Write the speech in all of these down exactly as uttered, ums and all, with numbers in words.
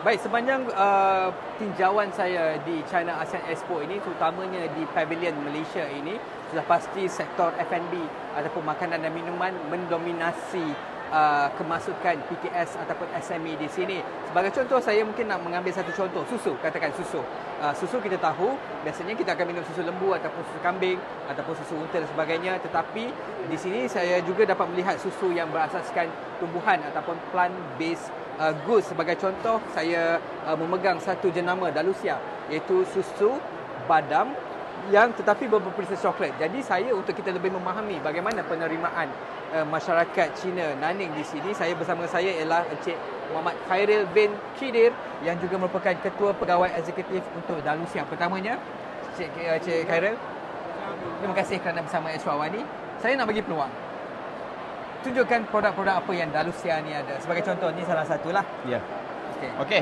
Baik, sepanjang uh, tinjauan saya di China ASEAN Expo ini, terutamanya di Pavilion Malaysia ini, sudah pasti sektor F and B ataupun makanan dan minuman mendominasi uh, kemasukan P K S ataupun S M E di sini. Sebagai contoh, saya mungkin nak mengambil satu contoh, susu, katakan susu. Uh, susu kita tahu, biasanya kita akan minum susu lembu ataupun susu kambing ataupun susu unta dan sebagainya. Tetapi di sini saya juga dapat melihat susu yang berasaskan tumbuhan ataupun plant-based uh, goods. Sebagai contoh, saya uh, memegang satu jenama Dalusia, iaitu susu badam yang tetapi berperisa coklat. Jadi saya, untuk kita lebih memahami bagaimana penerimaan uh, masyarakat Cina Nanning di sini, saya bersama saya ialah Encik Muhammad Khairil bin Khidir yang juga merupakan Ketua Pegawai Eksekutif untuk Dalusia. Pertamanya, Encik, Encik Khairil, terima kasih kerana bersama Astro Awani. Saya nak bagi peluang, tunjukkan produk-produk apa yang Dalusia ni ada. Sebagai contoh, ni salah satulah. Ya. Okey. Okey.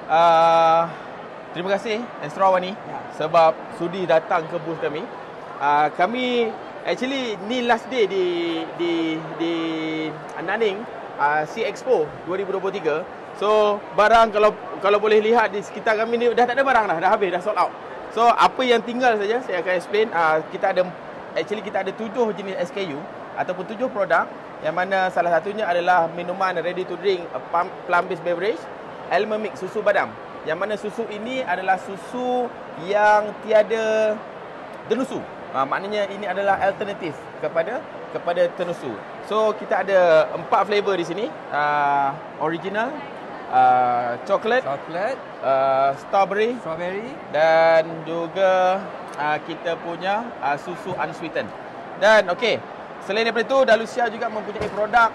Uh, terima kasih Astro Awani ya, sebab sudi datang ke booth kami. Uh, kami actually ni last day di di di Nanning uh, Sea Expo dua ribu dua puluh tiga. So barang, kalau kalau boleh lihat di sekitar kami ni dah tak ada barang dah, dah habis, dah sold out. So apa yang tinggal saja saya akan explain. Uh, kita ada actually kita ada tujuh jenis S K U ataupun tujuh produk, yang mana salah satunya adalah minuman ready to drink, plant-based beverage, Almond Mix, susu badam. Yang mana susu ini adalah susu yang tiada tenusu. Ha, maknanya ini adalah alternatif kepada kepada tenusu. So kita ada empat flavor di sini. Uh, original, uh, coklat, Coklat, uh, strawberry, strawberry, dan juga uh, kita punya uh, susu unsweetened. Dan okey, selain daripada itu, Dalusia juga mempunyai produk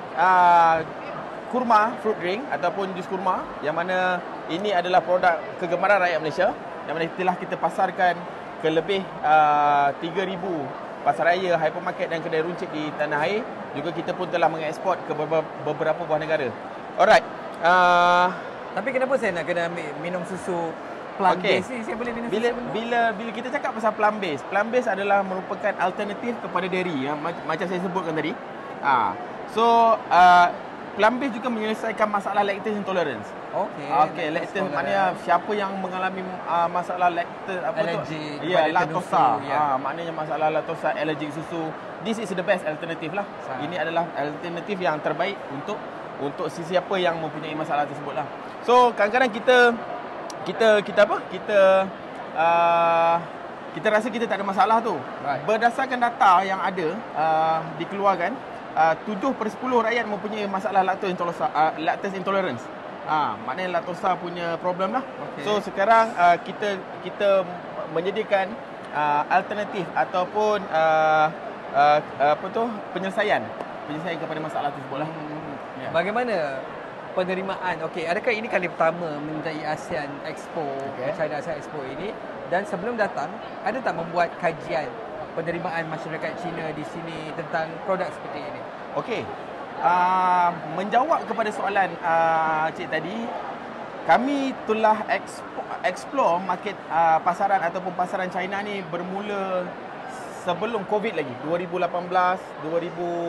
uh, kurma, fruit drink ataupun jus kurma, yang mana ini adalah produk kegemaran rakyat Malaysia, yang mana telah kita pasarkan ke lebih uh, tiga ribu pasar raya, hypermarket dan kedai runcit di tanah air. Juga kita pun telah mengeksport ke beberapa buah negara. Alright. Uh, Tapi kenapa saya nak kena ambil minum susu plant-based ni? Saya boleh minum bila, susu bila bila kita cakap pasal plant-based, plant-based adalah merupakan alternatif kepada dairy, yang macam saya sebutkan tadi. Ah, so uh, plant-based juga menyelesaikan masalah lactose intolerance. Okey. Okey, lactose maknanya siapa yang mengalami uh, masalah lactose apa Allergy tu? Ya, laktosa. Ya. Ah, maknanya masalah laktosa, allergic susu. This is the best alternative lah. Sah. Ini adalah alternatif yang terbaik untuk untuk sesiapa yang mempunyai masalah tersebut lah. So, kadang-kadang kita kita kita apa? Kita uh, kita rasa kita tak ada masalah tu. Right. Berdasarkan data yang ada uh, dikeluarkan, uh, tujuh per sepuluh rakyat mempunyai masalah lactose intolerance. Uh, lactose intolerance. Ah, maknanya laktosa punya problem lah. Okay. So sekarang uh, kita kita menyediakan uh, alternatif ataupun uh, uh, apa tu penyelesaian penyelesaian kepada masalah tersebut lah. Hmm. Yeah. Bagaimana penerimaan? Okey, adakah ini kali pertama menyertai ASEAN Expo, okay, China ASEAN Expo ini? Dan sebelum datang, ada tak membuat kajian penerimaan masyarakat Cina di sini tentang produk seperti ini? Okey. Uh, menjawab kepada soalan uh, cik tadi, kami telah explore market uh, pasaran ataupun pasaran China ni bermula sebelum COVID lagi, dua ribu lapan belas, dua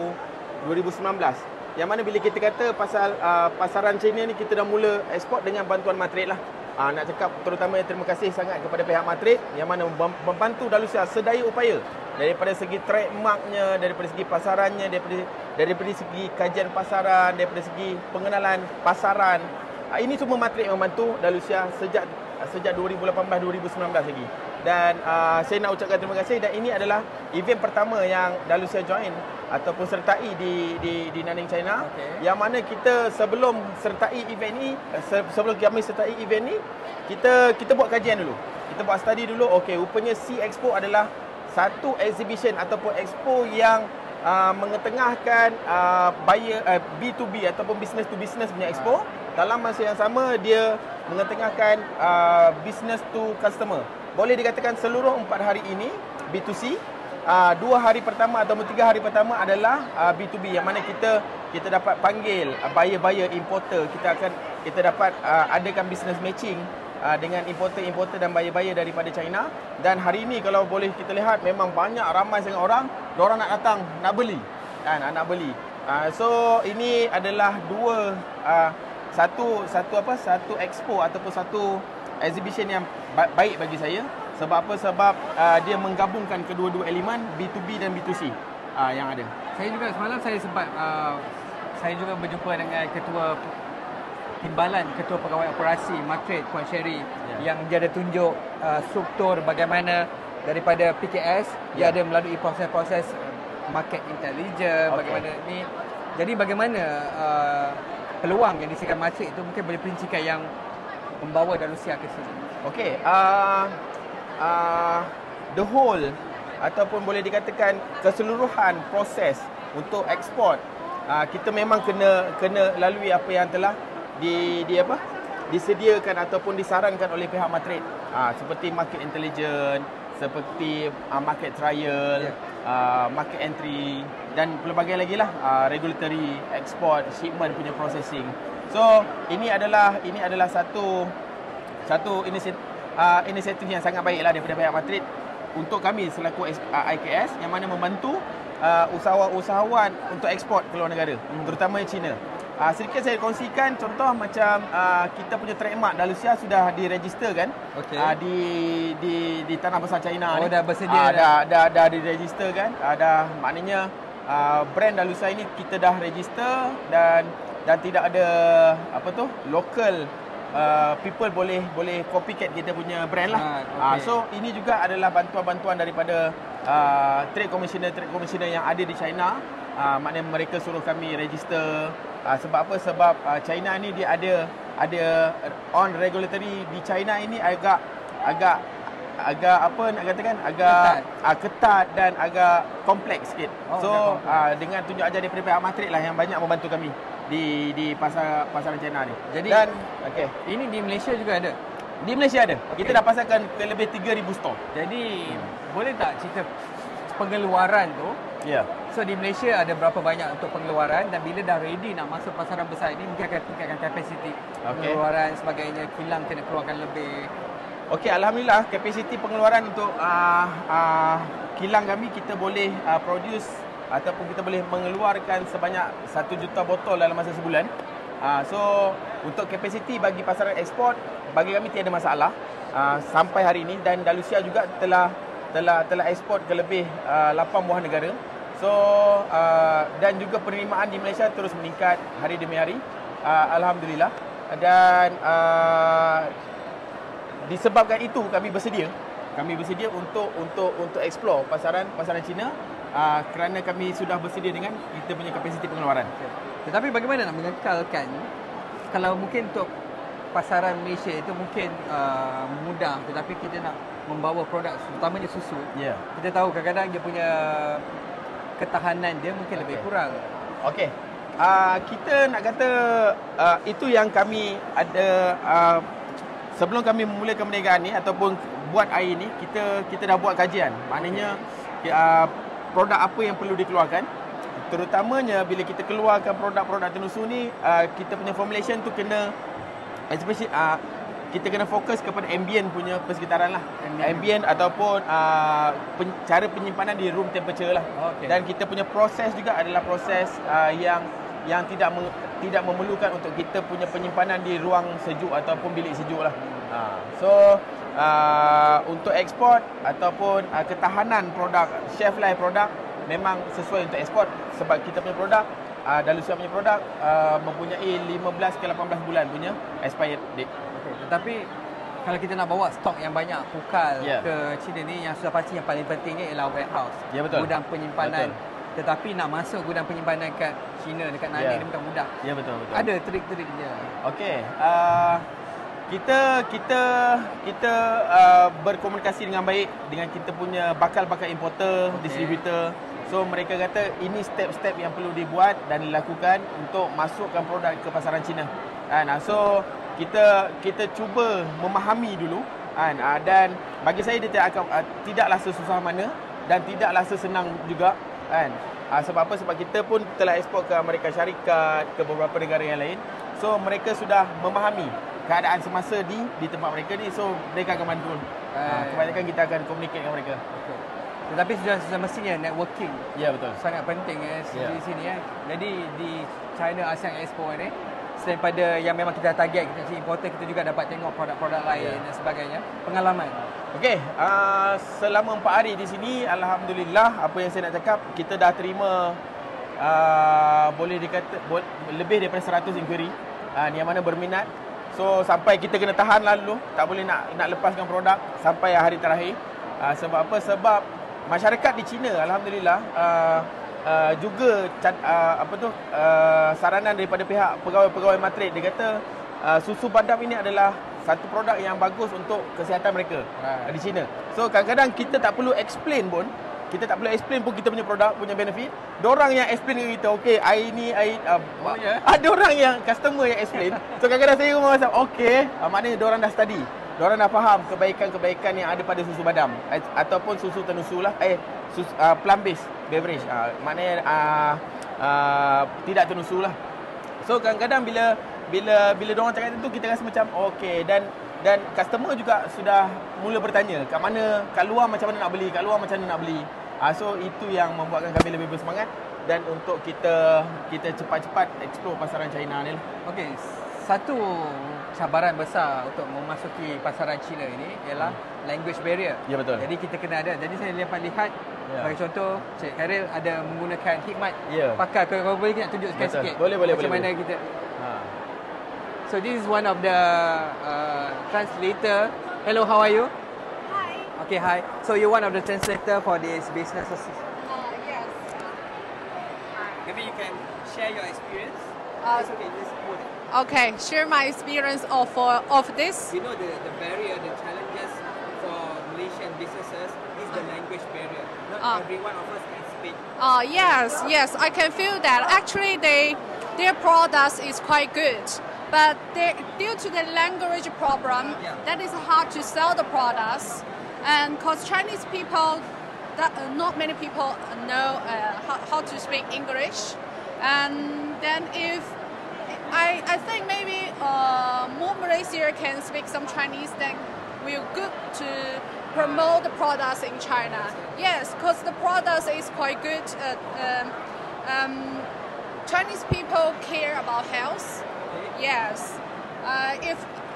ribu sembilan belas. Yang mana bila kita kata pasal uh, pasaran China ni, kita dah mula ekspor dengan bantuan Matrade lah. Uh, nak cakap terutama terima kasih sangat kepada pihak Matrade yang mana membantu Dalusia sedaya upaya, daripada segi trademarknya, daripada segi pasarannya, daripada daripada segi kajian pasaran, daripada segi pengenalan pasaran. Ini semua Matrade membantu Dalusia sejak sejak dua ribu lapan belas dua ribu sembilan belas lagi. Dan uh, saya nak ucapkan terima kasih, dan ini adalah event pertama yang Dalusia join ataupun sertai di di di Nanning, China. Okay. Yang mana kita sebelum sertai event ni, sebelum kami sertai event ni, kita kita buat kajian dulu. Kita buat study dulu. Okey, rupanya Sea Expo adalah satu exhibition ataupun expo yang uh, mengetengahkan uh, buyer uh, B to B ataupun business to business punya expo. Dalam masa yang sama, dia mengetengahkan uh, business to customer. Boleh dikatakan seluruh empat hari ini B to C. Uh, dua hari pertama ataupun tiga hari pertama adalah uh, B to B, yang mana kita kita dapat panggil uh, buyer-buyer, importer. Kita akan kita dapat uh, adakan business matching uh, dengan importer-importer dan buyer-buyer daripada China. Dan hari ini kalau boleh kita lihat, memang banyak, ramai sangat orang, diorang nak datang, nak beli, kan, nak beli. Uh, so ini adalah dua uh, satu satu apa satu expo ataupun satu exhibition yang ba- baik bagi saya. Sebab apa? Sebab uh, dia menggabungkan kedua-dua elemen B to B dan B to C uh, yang ada. Saya juga semalam saya sempat uh, saya juga berjumpa dengan ketua timbalan ketua pegawai operasi Matrade Puan Sherry yeah. yang dia ada tunjuk uh, struktur bagaimana daripada P K S dia yeah. ada melalui proses-proses market intelligence okay. bagaimana ni. Jadi bagaimana uh, peluang yang disediakan Matrade itu mungkin boleh perincikan yang membawa Dalusia ke sini. Okey, uh, uh, the whole ataupun boleh dikatakan keseluruhan proses untuk ekspor uh, kita memang kena kena lalui apa yang telah di di apa disediakan ataupun disarankan oleh pihak Matrade uh, seperti market intelligence, seperti uh, market trial, yeah. uh, market entry dan pelbagai lagi lah uh, regulatory export shipment punya processing. So ini adalah ini adalah satu satu inisiatif uh, inisiatif yang sangat baiklah daripada pihak Matrade untuk kami selaku uh, I K S yang mana membantu uh, usahawan-usahawan untuk ekspor ke luar negara, hmm. terutama China. Uh, sedikit saya kongsikan contoh macam uh, kita punya trademark Dalusia sudah diregisterkan okay. uh, di di di tanah besar China. Oh, ni. dah bersedia uh, dah. dah dah dah diregisterkan. Uh, dah maknanya uh, brand Dalusia ini kita dah register dan dan tidak ada apa tu local uh, people boleh boleh copycat kita punya brand lah. Ah, okay. uh, so ini juga adalah bantuan-bantuan daripada uh, trade commissioner trade commissioner yang ada di China. Uh, maknanya mereka suruh kami register. Uh, sebab apa? Sebab uh, China ni dia ada ada on regulatory di China ini agak agak agak apa nak katakan agak ketat, uh, ketat dan agak kompleks sikit. Oh, so uh, dengan tunjuk ajar daripada pihak Matrade lah yang banyak membantu kami di di pasar pasaran China ni. Jadi dan okey, ini di Malaysia juga ada. Di Malaysia ada. Okay. Kita dah pasarkan ke lebih tiga ribu store. Jadi hmm. boleh tak cerita pengeluaran tu? Ya. Yeah. So di Malaysia ada berapa banyak untuk pengeluaran dan bila dah ready nak masuk pasaran besar ini mungkin akan tingkatkan kapasiti okay. pengeluaran sebagainya, kilang kena keluarkan lebih. Okey, alhamdulillah kapasiti pengeluaran untuk uh, uh, kilang kami kita boleh uh, produce ataupun kita boleh mengeluarkan sebanyak satu juta botol dalam masa sebulan. Uh, so untuk kapasiti bagi pasaran ekspor bagi kami tiada masalah uh, sampai hari ini dan Dalusia juga telah telah telah ekspor ke lebih uh, lapan buah negara. So uh, dan juga penerimaan di Malaysia terus meningkat hari demi hari. Uh, alhamdulillah. Dan uh, disebabkan itu kami bersedia kami bersedia untuk untuk untuk explore pasaran pasaran Cina uh, kerana kami sudah bersedia dengan kita punya kapasiti pengeluaran. Tetapi bagaimana nak mengekalkan kalau mungkin untuk pasaran Malaysia itu mungkin uh, mudah tetapi kita nak membawa produk terutamanya susu. Yeah. Kita tahu kadang-kadang dia punya ketahanan dia mungkin lebih okay. kurang. Okey. Uh, kita nak kata uh, itu yang kami ada uh, sebelum kami memulakan perniagaan ni ataupun buat air ni kita kita dah buat kajian. Maknanya uh, produk apa yang perlu dikeluarkan. Terutamanya bila kita keluarkan produk-produk tenusu ni uh, kita punya formulation tu kena especially uh, kita kena fokus kepada ambient punya persekitaran lah. Ambient, ambient ataupun uh, pen, cara penyimpanan di room temperature lah. Okay. Dan kita punya proses juga adalah proses uh, yang yang tidak me, tidak memerlukan untuk kita punya penyimpanan di ruang sejuk ataupun bilik sejuk lah. Hmm. Uh, so uh, untuk ekspor ataupun uh, ketahanan produk, shelf life produk memang sesuai untuk ekspor sebab kita punya produk uh, Dalusia punya produk uh, mempunyai lima belas ke lapan belas bulan punya expired date. Okay. Tetapi kalau kita nak bawa stok yang banyak pukal yeah. ke China ni yang sudah pasti yang paling pentingnya ialah warehouse. Ya, betul. Gudang penyimpanan. Betul. Tetapi nak masuk gudang penyimpanan kat China dekat Nanning yeah. ni bukan mudah. Ya, betul betul. Ada trik-triknya. Okey. Uh, kita kita kita uh, berkomunikasi dengan baik dengan kita punya bakal-bakal importer, okay. distributor. So mereka kata ini step-step yang perlu dibuat dan dilakukan untuk masukkan produk ke pasaran China. Kan? So kita kita cuba memahami dulu kan, dan bagi saya dia tidak akan tidaklah sesusah mana dan tidaklah sesenang juga kan. Sebab apa? Sebab kita pun telah ekspor ke Amerika Syarikat, ke beberapa negara yang lain. So mereka sudah memahami keadaan semasa di di tempat mereka ni, so mereka akan bantu. Uh, kebanyakan kita akan communicate dengan mereka. Okay. Tetapi sudah semestinya networking. Ya, betul. Sangat penting eh, ya. di sini eh. Jadi di China ASEAN Expo ni selain pada yang memang kita target, kita cari importer, kita juga dapat tengok produk-produk lain Ya. dan sebagainya. Pengalaman. Okey, uh, selama empat hari di sini, alhamdulillah, apa yang saya nak cakap, kita dah terima uh, boleh dikata bo- lebih daripada seratus inquiry uh, yang mana berminat. So sampai kita kena tahan lalu, tak boleh nak nak lepaskan produk sampai hari terakhir. Uh, sebab apa? Sebab masyarakat di China, alhamdulillah, uh, uh, juga uh, apa tu uh, saranan daripada pihak pegawai-pegawai matrik, dia kata uh, susu badam ini adalah satu produk yang bagus untuk kesihatan mereka Right. di China. So kadang-kadang kita tak perlu explain pun, kita tak perlu explain pun kita punya produk punya benefit. Diorang yang explain dengan kita, okey, air ni air uh, Oh, ya? ada orang yang customer yang explain. So kadang-kadang saya pun rasa okey, uh, maknanya diorang dah study. Diorang dah faham kebaikan-kebaikan yang ada pada susu badam eh, ataupun susu tenusu lah, eh susu, uh, plant based beverage. Uh, maknanya uh, uh, tidak tenusu lah. So kadang-kadang bila bila bila diorang cakap itu, kita rasa macam okey, dan dan customer juga sudah mula bertanya kat mana, kat luar macam mana nak beli, kat luar macam mana nak beli. Uh, so itu yang membuatkan kami lebih bersemangat dan untuk kita kita cepat-cepat explore pasaran China ni lah. Okey, satu cabaran besar untuk memasuki pasaran China ini ialah hmm. language barrier. Ya, betul. Jadi kita kena ada. Jadi saya dapat lihat, Ya. bagi contoh, Cik Khairil ada menggunakan hikmat Ya. pakar. Kalau boleh kita nak tunjukkan Betul. sikit. Boleh, boleh, macam boleh, mana boleh. kita. Ha. So this is one of the uh, translator. Hello, how are you? Hi. Okay, hi. So you're one of the translator for this business. Uh, yes. Maybe you can share your experience. Uh, It's okay, just put it. Okay, share my experience of uh, of this. You know the, the barrier, the challenges for Malaysian businesses is the language barrier. Not Ah. every one of us can speak. Uh, yes, yes, I can feel that. Actually, they their products is quite good, but they, due to the language problem, Yeah. that is hard to sell the products, and because Chinese people, that uh, not many people know uh, how, how to speak English, and then if I, I think maybe uh, more Malaysia can speak some Chinese, then we're good to promote the products in China. Yes, because the products is quite good. Uh, um, um, Chinese people care about health. Yes. Uh, if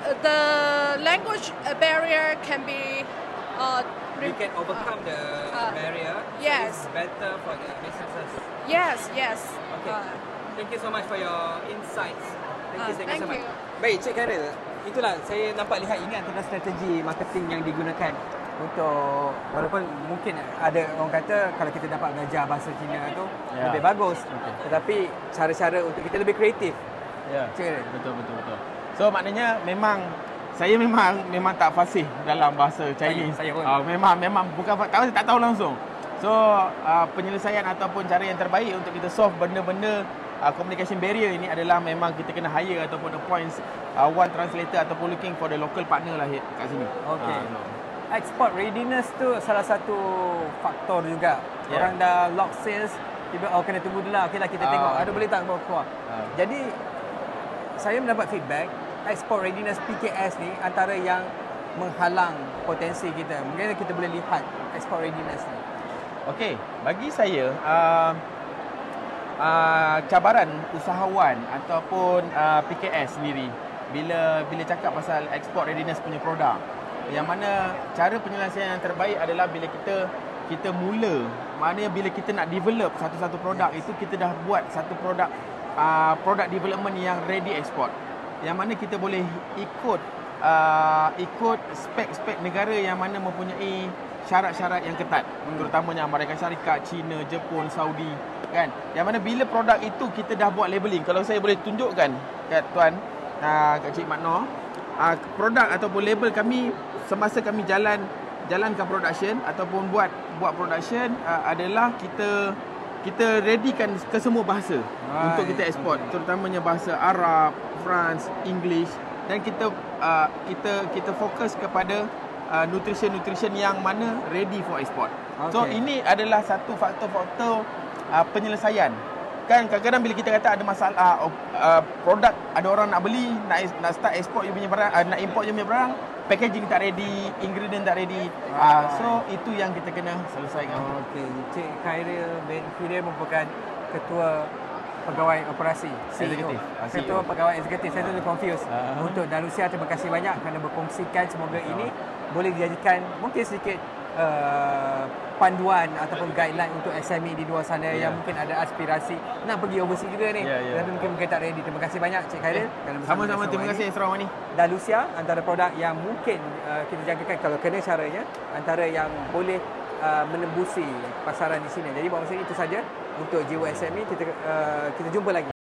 the language barrier can be uh, We can overcome the uh, barrier. yes. So it's better for the businesses. yes, yes. Okay. Uh, Thank you so much for your insights. Thank you, Ah, thank, thank you so much. you. Baik, Cik Khairil. Itulah saya nampak lihat ini antara strategi marketing yang digunakan untuk, walaupun mungkin ada orang kata kalau kita dapat belajar bahasa Cina tu Ya. lebih bagus. Okay. Tetapi cara-cara untuk kita lebih kreatif. Ya. Cik Khairil. Betul, betul, betul. So maknanya memang saya memang memang tak fasih dalam bahasa Chinese. Saya- saya pun. Uh, memang memang bukan tak tahu tak tahu langsung. So uh, penyelesaian ataupun cara yang terbaik untuk kita solve benda-benda uh, communication barrier ini adalah memang kita kena hire ataupun appoint uh, one translator ataupun looking for the local partner lah kat sini. Okey. Ah, so. Export readiness tu salah satu faktor juga. Ya. Orang dah lock sales, tiba oh kena tunggu dulu lah. Okeylah kita Ah, tengok ada okey. boleh tak bawa keluar. Ah. Jadi saya mendapat feedback export readiness P K S ni antara yang menghalang potensi kita. Mungkin kita boleh lihat export readiness ni. Okey, bagi saya uh, uh, cabaran usahawan ataupun uh, P K S sendiri bila bila cakap pasal export readiness punya produk, yang mana cara penyelesaian yang terbaik adalah bila kita kita mula, maknanya bila kita nak develop satu-satu produk itu kita dah buat satu produk uh, product development yang ready export, yang mana kita boleh ikut uh, ikut spek-spek negara yang mana mempunyai syarat-syarat yang ketat, hmm. terutamanya Amerika Syarikat, China, Jepun, Saudi, kan. Yang mana bila produk itu kita dah buat labeling, kalau saya boleh tunjukkan kat tuan, uh, kat Cik Mat Noor, uh, produk ataupun label kami semasa kami jalan jalankan production ataupun buat buat production uh, adalah kita kita readykan ke semua bahasa Right. untuk kita ekspor, terutamanya bahasa Arab, France, English, dan kita uh, kita kita fokus kepada uh, nutrition-nutrition yang mana ready for export. So Okay. ini adalah satu faktor-faktor uh, penyelesaian. Kan kadang-kadang bila kita kata ada masalah uh, uh, produk, ada orang nak beli, nak nak start export you punya barang, uh, nak import you punya barang, packaging tak ready, ingredient tak ready. Uh, so itu yang kita kena selesaikan. Okey, Cik Khairil bin Fidel merupakan ketua pegawai operasi C E O. Eksekutif. Ah, C E O. Ketua pegawai eksekutif. Saya tu confused. Ah. Untuk Dalusia, terima kasih banyak kerana berkongsikan. Semoga ini boleh dijadikan mungkin sedikit uh, panduan ataupun guideline untuk S M E di luar sana Ya. yang mungkin ada aspirasi nak pergi overseas juga ni. Ya, ya. Tapi mungkin mungkin tak ready. Terima kasih banyak Cik Khairil. kerana bersama Sama-sama, dengan terima Sarawak kasih ini. Sarawak ni. Dalusia antara produk yang mungkin uh, kita jangkakan kalau kena caranya, antara yang boleh uh, menembusi pasaran di sini. Jadi buat masa ini itu saja untuk Jiwa S M E. Kita uh, kita jumpa lagi